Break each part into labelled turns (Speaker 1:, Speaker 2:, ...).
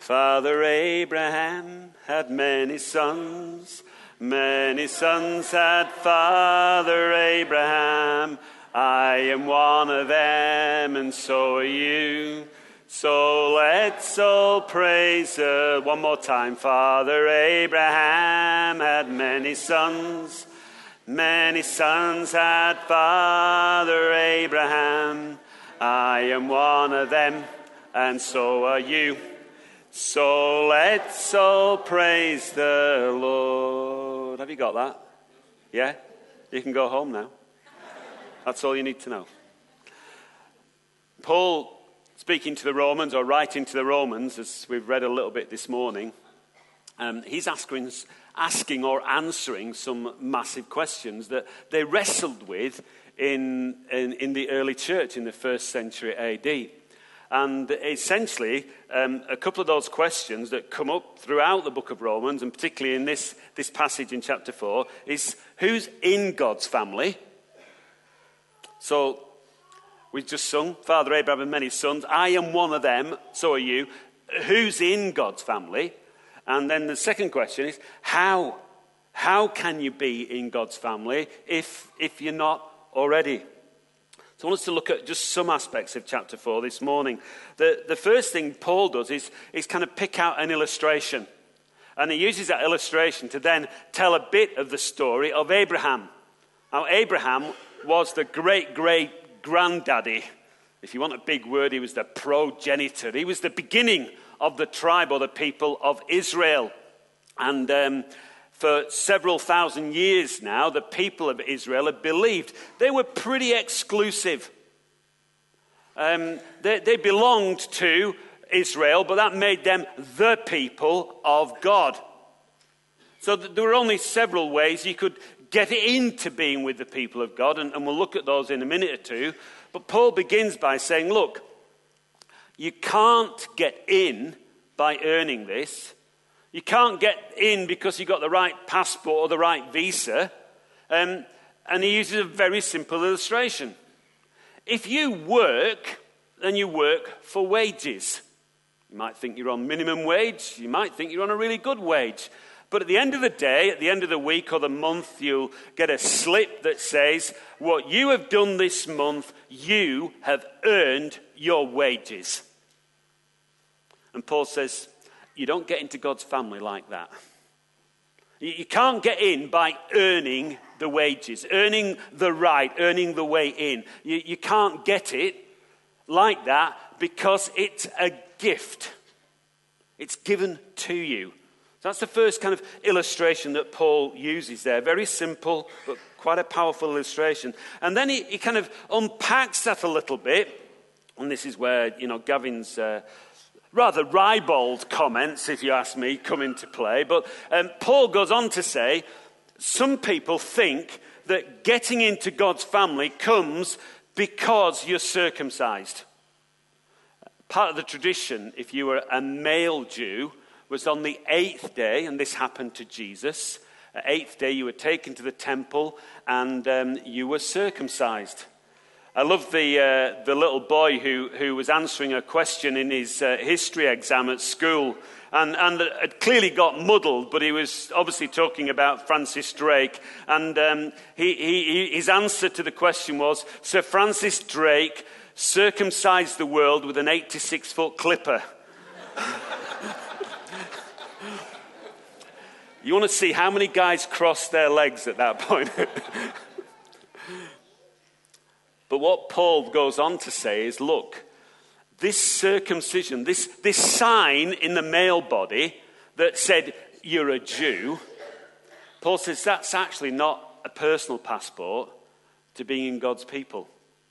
Speaker 1: Father Abraham had many sons. Many sons had Father Abraham. I am one of them, and so are you. So let's all praise her. One more time. Father Abraham had many sons. Many sons had Father Abraham. I am one of them, and so are you. So let's all praise the Lord. Have you got that? Yeah? You can go home now. That's all you need to know. Paul, speaking to the Romans, or writing to the Romans, as we've read a little bit this morning, he's asking or answering some massive questions that they wrestled with in the early church in the first century AD. And essentially, a couple of those questions that come up throughout the book of Romans, and particularly in this passage in chapter 4, is who's in God's family? So, we've just sung, Father Abraham had many sons. I am one of them, so are you. Who's in God's family? And then the second question is, how? How can you be in God's family if you're not already? So I want us to look at just some aspects of chapter 4 this morning. The first thing Paul does is kind of pick out an illustration. And he uses that illustration to then tell a bit of the story of Abraham. Now, Abraham was the great-great-granddaddy. If you want a big word, he was the progenitor. He was the beginning of the tribe or the people of Israel. And for several thousand years now, the people of Israel have believed they were pretty exclusive. They belonged to Israel, but that made them the people of God. So there were only several ways you could get into being with the people of God, and we'll look at those in a minute or two. But Paul begins by saying, look, you can't get in by earning this. You can't get in because you got the right passport or the right visa. And he uses a very simple illustration. If you work, then you work for wages. You might think you're on minimum wage. You might think you're on a really good wage. But at the end of the day, at the end of the week or the month, you'll get a slip that says, what you have done this month, you have earned your wages. And Paul says, you don't get into God's family like that. You can't get in by earning the wages, earning the right, earning the way in. You can't get it like that because it's a gift. It's given to you. So that's the first kind of illustration that Paul uses there. Very simple, but quite a powerful illustration. And then he kind of unpacks that a little bit. And this is where, Gavin's rather ribald comments, if you ask me, come into play. But Paul goes on to say, some people think that getting into God's family comes because you're circumcised. Part of the tradition, if you were a male Jew, was on the 8th day, and this happened to Jesus. The 8th day you were taken to the temple and you were circumcised. I love the little boy who was answering a question in his history exam at school and had clearly got muddled, but he was obviously talking about Francis Drake. And his answer to the question was, Sir Francis Drake circumcised the world with an 86-foot clipper. You want to see how many guys crossed their legs at that point. But what Paul goes on to say is, look, this circumcision, this sign in the male body that said you're a Jew, Paul says that's actually not a personal passport to being in God's people.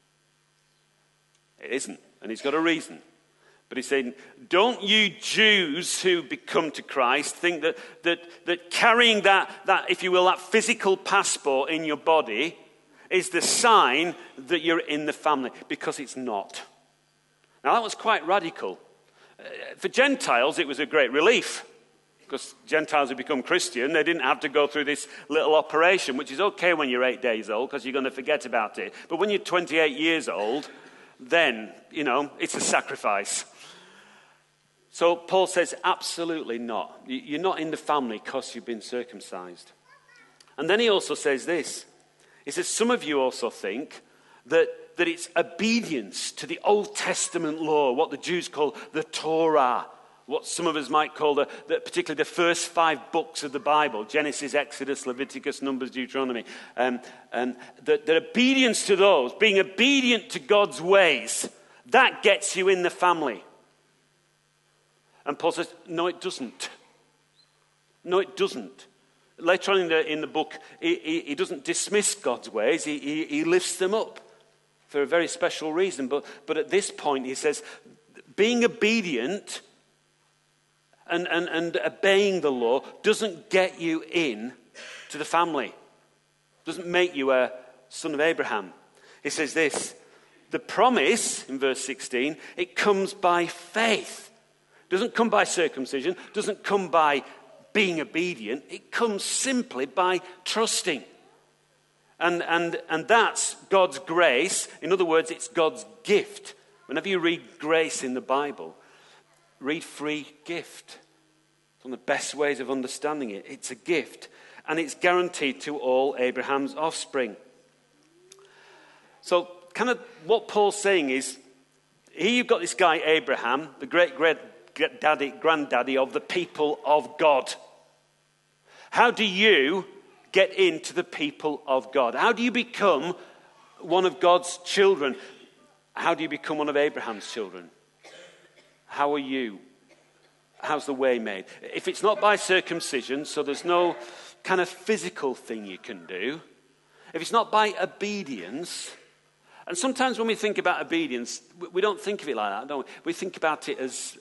Speaker 1: It isn't, and he's got a reason. But he's saying, don't you Jews who come to Christ think that carrying that, if you will, that physical passport in your body is the sign that you're in the family, because it's not. Now that was quite radical. For Gentiles, it was a great relief, because Gentiles who become Christian, they didn't have to go through this little operation, which is okay when you're 8 days old, because you're going to forget about it. But when you're 28 years old, then, it's a sacrifice. So Paul says, absolutely not. You're not in the family because you've been circumcised. And then he also says this. He says, some of you also think that it's obedience to the Old Testament law, what the Jews call the Torah, what some of us might call particularly the first 5 books of the Bible, Genesis, Exodus, Leviticus, Numbers, Deuteronomy, and that obedience to those, being obedient to God's ways, that gets you in the family. And Paul says, no, it doesn't. No, it doesn't. Later on in the book, he doesn't dismiss God's ways. He lifts them up for a very special reason. But at this point, he says, being obedient and obeying the law doesn't get you in to the family. Doesn't make you a son of Abraham. He says this, the promise, in verse 16, it comes by faith. Doesn't come by circumcision, doesn't come by being obedient. It comes simply by trusting. And that's God's grace. In other words, it's God's gift. Whenever you read grace in the Bible, read free gift. It's one of the best ways of understanding it. It's a gift. And it's guaranteed to all Abraham's offspring. So kind of what Paul's saying is, here you've got this guy Abraham, the granddaddy of the people of God. How do you get into the people of God? How do you become one of God's children? How do you become one of Abraham's children? How are you? How's the way made? If it's not by circumcision, so there's no kind of physical thing you can do. If it's not by obedience, and sometimes when we think about obedience, we don't think of it like that, don't we? We think about it as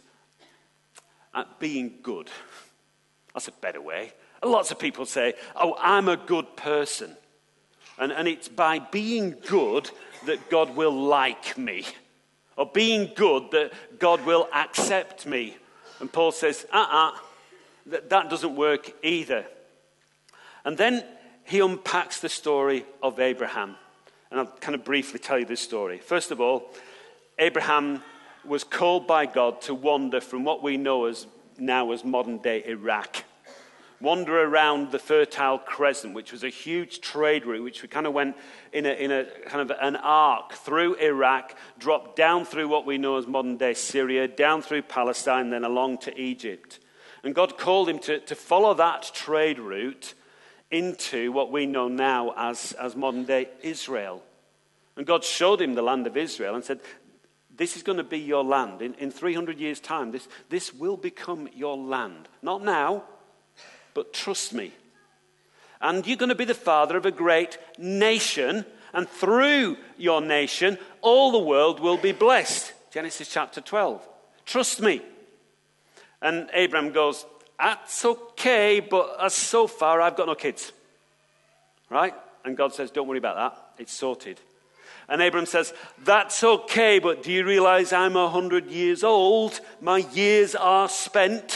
Speaker 1: being good. That's a better way. Lots of people say, oh, I'm a good person. And it's by being good that God will like me. Or being good that God will accept me. And Paul says, that doesn't work either. And then he unpacks the story of Abraham. And I'll kind of briefly tell you this story. First of all, Abraham was called by God to wander from what we know now as modern-day Iraq. Wander around the Fertile Crescent, which was a huge trade route, which we kind of went in a kind of an arc through Iraq, dropped down through what we know as modern-day Syria, down through Palestine, then along to Egypt. And God called him to follow that trade route into what we know now as modern-day Israel. And God showed him the land of Israel and said, this is going to be your land. In 300 years' time, this will become your land. Not now, but trust me. And you're going to be the father of a great nation. And through your nation, all the world will be blessed. Genesis chapter 12. Trust me. And Abraham goes, that's okay, but so far I've got no kids. Right? And God says, don't worry about that. It's sorted. And Abraham says, that's okay, but do you realize I'm 100 years old? My years are spent.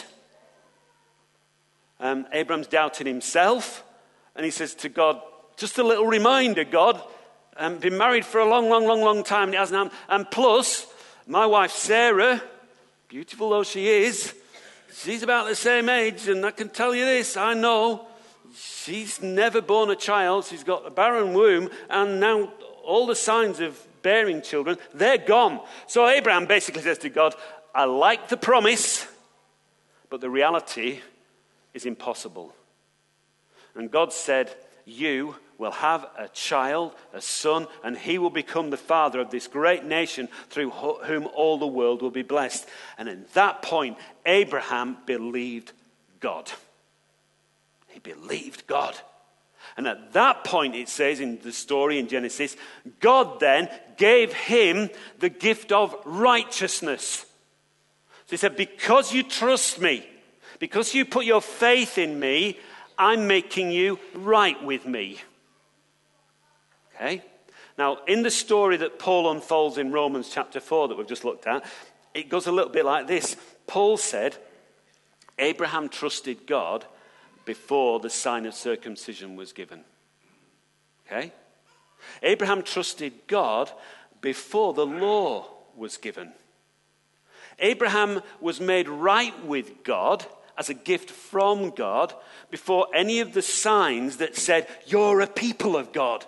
Speaker 1: Abraham's doubting himself. And he says to God, just a little reminder, God, I've been married for a long time, and it hasn't happened. And plus, my wife Sarah, beautiful though she is, she's about the same age, and I can tell you this, I know, she's never born a child, she's got a barren womb, and now all the signs of bearing children, they're gone. So Abraham basically says to God, I like the promise, but the reality is impossible. And God said, you will have a child, a son, and he will become the father of this great nation through whom all the world will be blessed. And at that point, Abraham believed God. He believed God. And at that point, it says in the story in Genesis, God then gave him the gift of righteousness. So he said, because you trust me, because you put your faith in me, I'm making you right with me. Okay? Now, in the story that Paul unfolds in Romans chapter 4 that we've just looked at, it goes a little bit like this. Paul said, Abraham trusted God before the sign of circumcision was given. Okay? Abraham trusted God before the law was given. Abraham was made right with God as a gift from God before any of the signs that said, you're a people of God.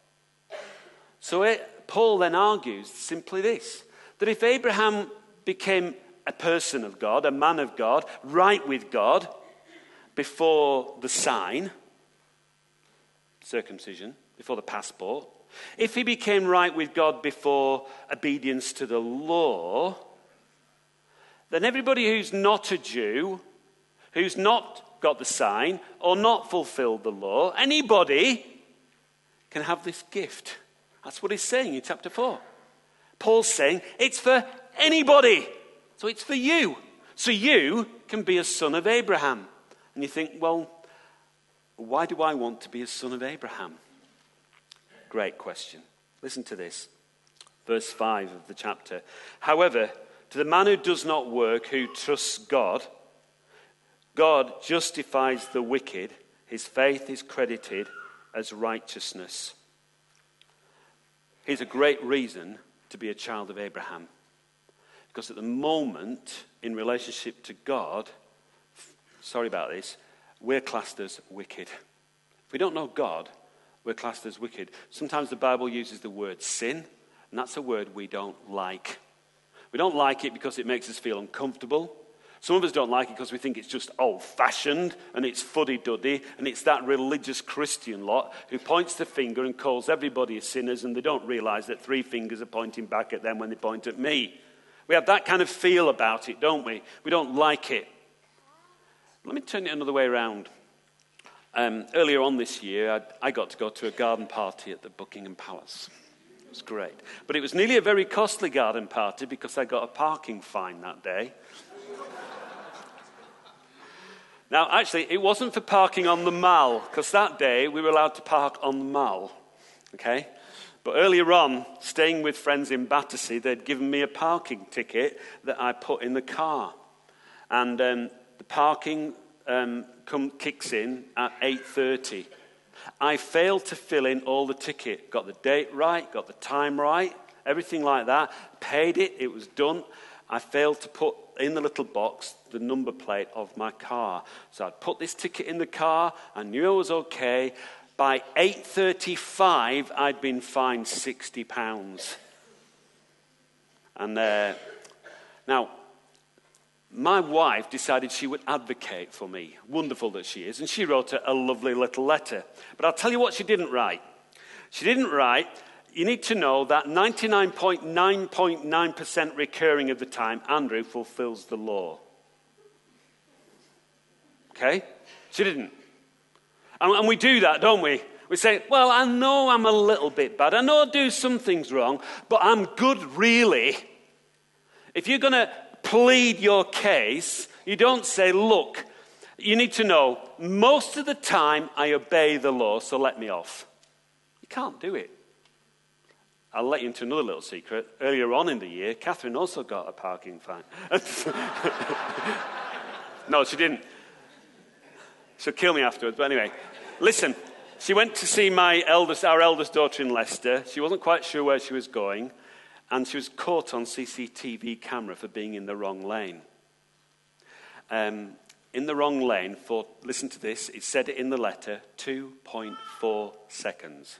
Speaker 1: So Paul then argues simply this, that if Abraham became a person of God, a man of God, right with God, before the sign, circumcision, before the passport, if he became right with God before obedience to the law, then everybody who's not a Jew, who's not got the sign or not fulfilled the law, anybody can have this gift. That's what he's saying in chapter 4. Paul's saying it's for anybody. So it's for you. So you can be a son of Abraham. And you think, well, why do I want to be a son of Abraham? Great question. Listen to this. Verse 5 of the chapter. However, to the man who does not work, who trusts God, God justifies the wicked. His faith is credited as righteousness. Here's a great reason to be a child of Abraham. Because at the moment, in relationship to God, sorry about this, we're classed as wicked. If we don't know God, we're classed as wicked. Sometimes the Bible uses the word sin, and that's a word we don't like. We don't like it because it makes us feel uncomfortable. Some of us don't like it because we think it's just old-fashioned and it's fuddy-duddy and it's that religious Christian lot who points the finger and calls everybody sinners, and they don't realize that 3 fingers are pointing back at them when they point at me. We have that kind of feel about it, don't we? We don't like it. Let me turn it another way around. Earlier on this year, I got to go to a garden party at the Buckingham Palace. It was great. But it was nearly a very costly garden party because I got a parking fine that day. Now, actually, it wasn't for parking on the Mall, because that day we were allowed to park on the Mall, okay? But earlier on, staying with friends in Battersea, they'd given me a parking ticket that I put in the car. And the parking kicks in at 8:30. I failed to fill in all the ticket. Got the date right, got the time right, everything like that. Paid it, it was done. I failed to put in the little box the number plate of my car. So I'd put this ticket in the car. I knew I was okay. By 8:35, I'd been fined £60. And now, my wife decided she would advocate for me. Wonderful that she is. And she wrote a lovely little letter. But I'll tell you what she didn't write. She didn't write, you need to know that 99.9% recurring of the time, Andrew fulfills the law. Okay? She didn't. And we do that, don't we? We say, well, I know I'm a little bit bad. I know I do some things wrong, but I'm good, really. If you're going to plead your case, you don't say, look, you need to know, most of the time I obey the law, so let me off. You can't do it. I'll let you into another little secret. Earlier on in the year, Catherine also got a parking fine. No, she didn't. She'll kill me afterwards. But anyway, listen. She went to see our eldest daughter in Leicester. She wasn't quite sure where she was going. And she was caught on CCTV camera for being in the wrong lane. In the wrong lane for, listen to this, it said it in the letter, 2.4 seconds.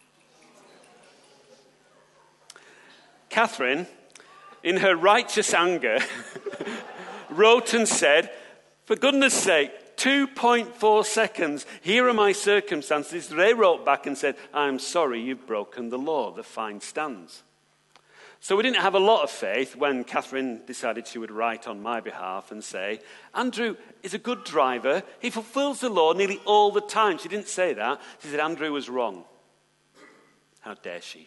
Speaker 1: Catherine, in her righteous anger, wrote and said, for goodness sake, 2.4 seconds. Here are my circumstances. They wrote back and said, I'm sorry, you've broken the law. The fine stands. So we didn't have a lot of faith when Catherine decided she would write on my behalf and say, Andrew is a good driver. He fulfills the law nearly all the time. She didn't say that. She said Andrew was wrong. How dare she?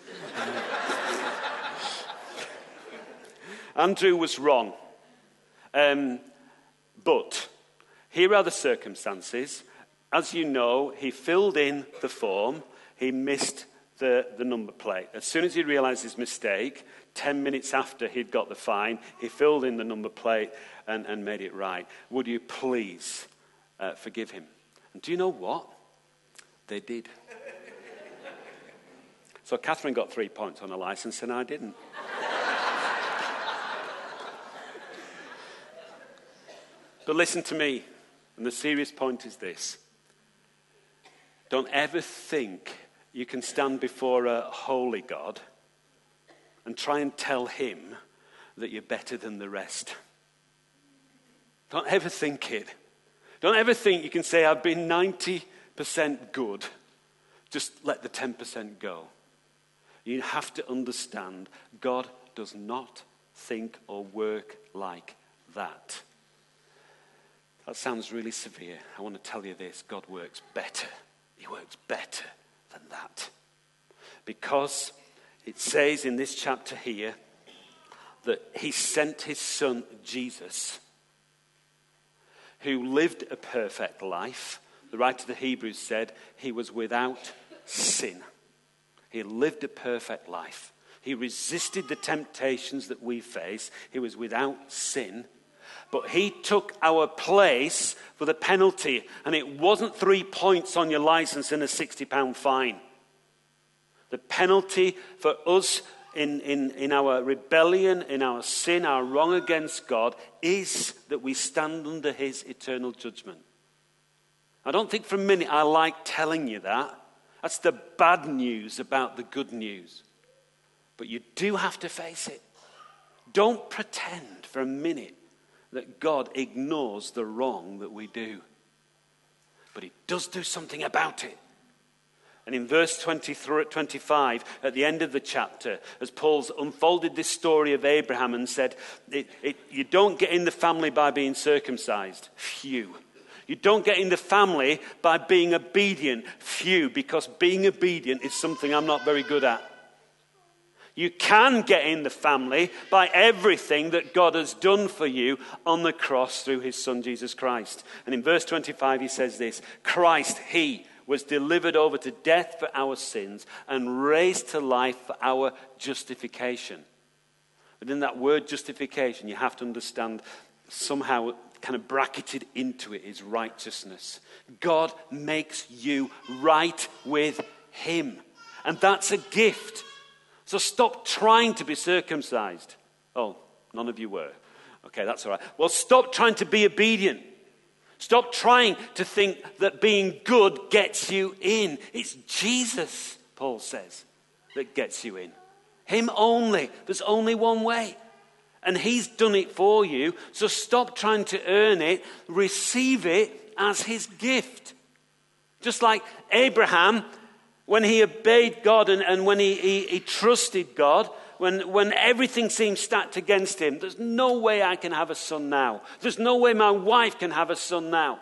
Speaker 1: Andrew was wrong. But here are the circumstances. As you know, he filled in the form. He missed the number plate. As soon as he realized his mistake, 10 minutes after he'd got the fine, he filled in the number plate and made it right. Would you please forgive him? And do you know what? They did. So Catherine got 3 points on her license and I didn't. But listen to me, and the serious point is this. Don't ever think you can stand before a holy God and try and tell him that you're better than the rest. Don't ever think it. Don't ever think you can say, I've been 90% good. Just let the 10% go. You have to understand God does not think or work like that. That sounds really severe. I want to tell you this. God works better. He works better than that. Because it says in this chapter here that he sent his son Jesus, who lived a perfect life. The writer of the Hebrews said he was without sin. He lived a perfect life. He resisted the temptations that we face. He was without sin. But he took our place for the penalty. And it wasn't 3 points on your license and a £60 fine. The penalty for us in our rebellion, in our sin, our wrong against God, is that we stand under his eternal judgment. I don't think for a minute I like telling you that. That's the bad news about the good news. But you do have to face it. Don't pretend for a minute that God ignores the wrong that we do. But he does do something about it. And in verse 25, at the end of the chapter, as Paul's unfolded this story of Abraham and said, you don't get in the family by being circumcised. Phew. You don't get in the family by being obedient. Phew, because being obedient is something I'm not very good at. You can get in the family by everything that God has done for you on the cross through his son Jesus Christ. And in verse 25 he says this, Christ, he was delivered over to death for our sins and raised to life for our justification. But in that word justification, you have to understand somehow kind of bracketed into it is righteousness. God makes you right with him. And that's a gift. So stop trying to be circumcised. Oh, none of you were. Okay, that's all right. Well, stop trying to be obedient. Stop trying to think that being good gets you in. It's Jesus, Paul says, that gets you in. Him only. There's only one way. And he's done it for you. So stop trying to earn it. Receive it as his gift. Just like Abraham, when he obeyed God and when he trusted God, when everything seemed stacked against him, there's no way I can have a son now. There's no way my wife can have a son now.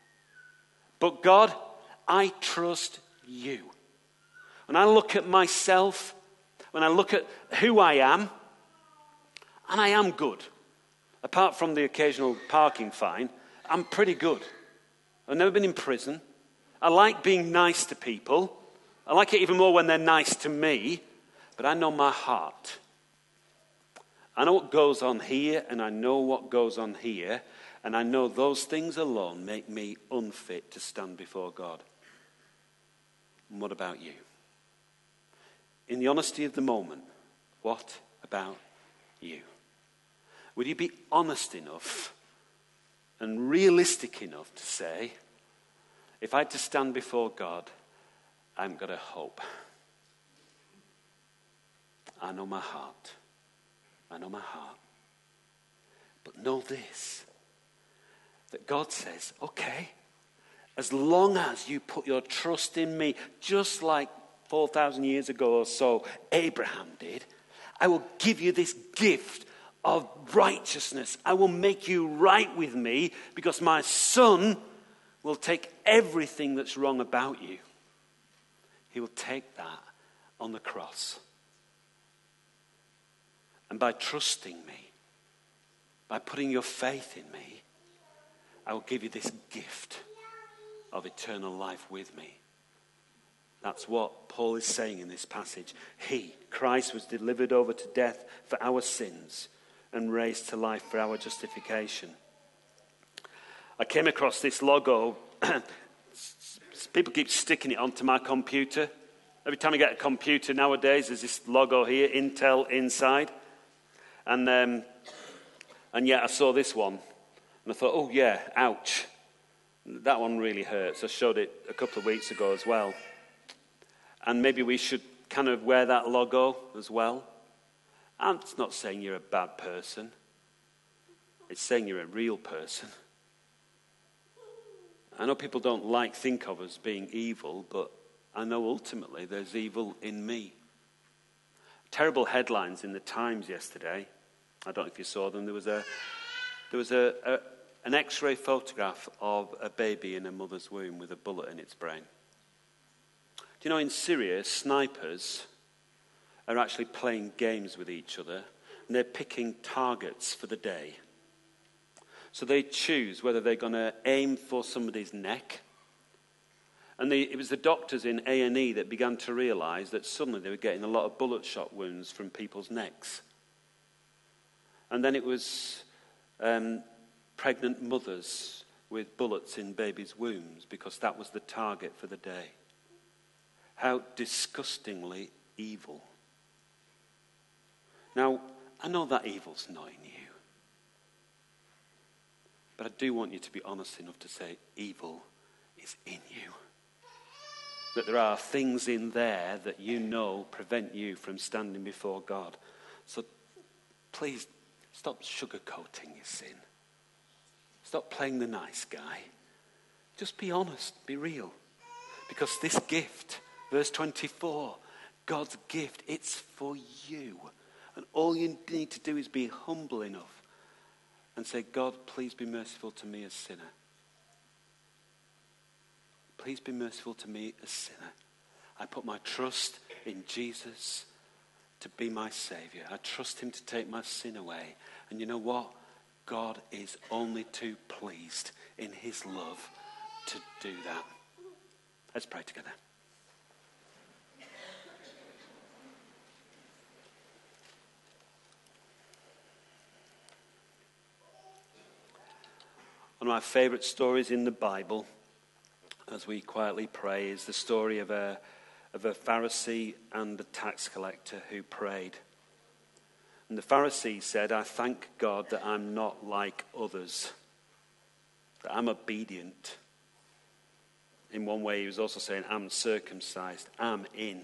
Speaker 1: But God, I trust you. When I look at myself, when I look at who I am, and I am good. Apart from the occasional parking fine, I'm pretty good. I've never been in prison. I like being nice to people. I like it even more when they're nice to me. But I know my heart. I know what goes on here, and I know what goes on here. And I know those things alone make me unfit to stand before God. And what about you? In the honesty of the moment, what about you? Would you be honest enough and realistic enough to say, if I had to stand before God, I haven't got a hope. I know my heart. I know my heart. But know this, that God says, okay, as long as you put your trust in me, just like 4,000 years ago or so Abraham did, I will give you this gift of righteousness. I will make you right with me because my son will take everything that's wrong about you. He will take that on the cross. And by trusting me, by putting your faith in me, I will give you this gift of eternal life with me. That's what Paul is saying in this passage. He, Christ, was delivered over to death for our sins and raised to life for our justification. I came across this logo. People keep sticking it onto my computer. Every time I get a computer nowadays, there's this logo here, Intel inside. And yet I saw this one. And I thought, oh yeah, ouch. That one really hurts. I showed it a couple of weeks ago as well. And maybe we should kind of wear that logo as well. And it's not saying you're a bad person. It's saying you're a real person. I know people don't think of us being evil, but I know ultimately there's evil in me. Terrible headlines in the Times yesterday. I don't know if you saw them. There was an X-ray photograph of a baby in a mother's womb with a bullet in its brain. Do you know in Syria, snipers are actually playing games with each other, and they're picking targets for the day. So they choose whether they're going to aim for somebody's neck. And it was the doctors in A&E that began to realise that suddenly they were getting a lot of bullet shot wounds from people's necks. And then it was pregnant mothers with bullets in babies' wombs because that was the target for the day. How disgustingly evil. Now, I know that evil's not in you. But I do want you to be honest enough to say evil is in you. That there are things in there that you know prevent you from standing before God. So please stop sugarcoating your sin. Stop playing the nice guy. Just be honest, be real. Because this gift, verse 24, God's gift, it's for you. And all you need to do is be humble enough and say, God, please be merciful to me, a sinner. Please be merciful to me, a sinner. I put my trust in Jesus to be my Saviour. I trust him to take my sin away. And you know what? God is only too pleased in his love to do that. Let's pray together. One of my favourite stories in the Bible, as we quietly pray, is the story of a Pharisee and a tax collector who prayed. And the Pharisee said, I thank God that I'm not like others, that I'm obedient. In one way, he was also saying, I'm circumcised, I'm in.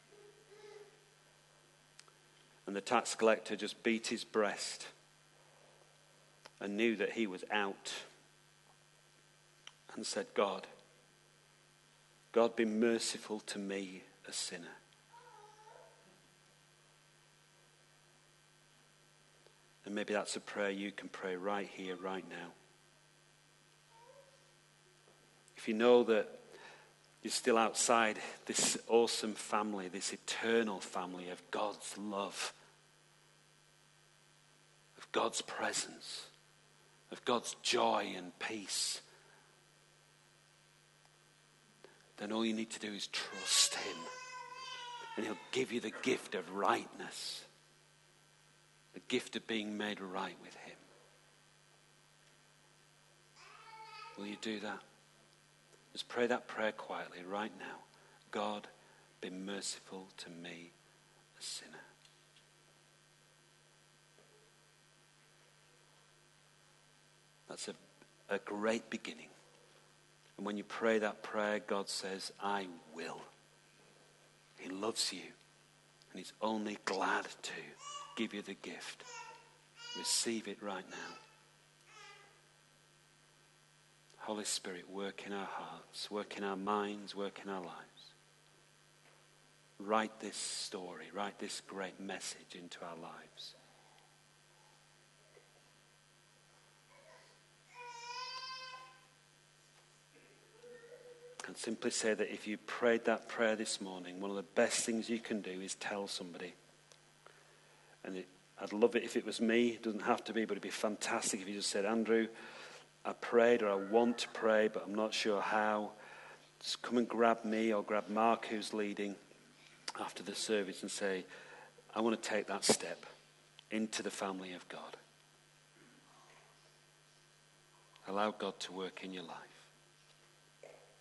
Speaker 1: And the tax collector just beat his breast and knew that he was out. And said, God, be merciful to me, a sinner. And maybe that's a prayer you can pray right here, right now. If you know that you're still outside this awesome family, this eternal family of God's love, of God's presence, of God's joy and peace, then all you need to do is trust him. And he'll give you the gift of rightness. The gift of being made right with him. Will you do that? Just pray that prayer quietly right now. God, be merciful to me, a sinner. That's a great beginning. And when you pray that prayer, God says, I will. He loves you. And he's only glad to give you the gift. Receive it right now. Holy Spirit, work in our hearts, work in our minds, work in our lives. Write this story, write this great message into our lives. And simply say that if you prayed that prayer this morning, one of the best things you can do is tell somebody. And I'd love it if it was me. It doesn't have to be, but it'd be fantastic if you just said, Andrew, I prayed, or I want to pray, but I'm not sure how. Just come and grab me or grab Mark, who's leading, after the service and say, I want to take that step into the family of God. Allow God to work in your life.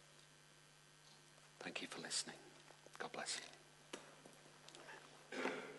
Speaker 1: Thank you for listening. God bless you. Amen.